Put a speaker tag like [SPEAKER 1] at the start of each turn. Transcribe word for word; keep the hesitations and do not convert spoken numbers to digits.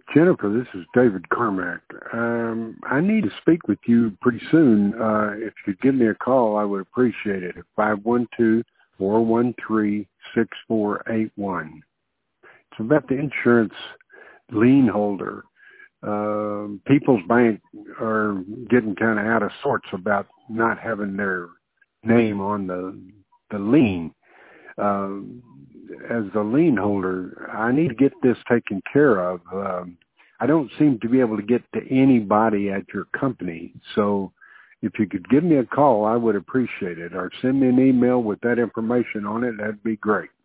[SPEAKER 1] Jennifer, this is David Carmack. Um, I need to speak with you pretty soon. Uh, if you could give me a call, I would appreciate it at five one two, four one three, six four eight one. It's about the insurance lien holder. Um, People's Bank are getting kind of out of sorts about not having their name on the the lien. Um, as the lien holder, I need to get this taken care of. Um, I don't seem to be able to get to anybody at your company. So if you could give me a call, I would appreciate it. Or send me an email with that information on it. That'd be great.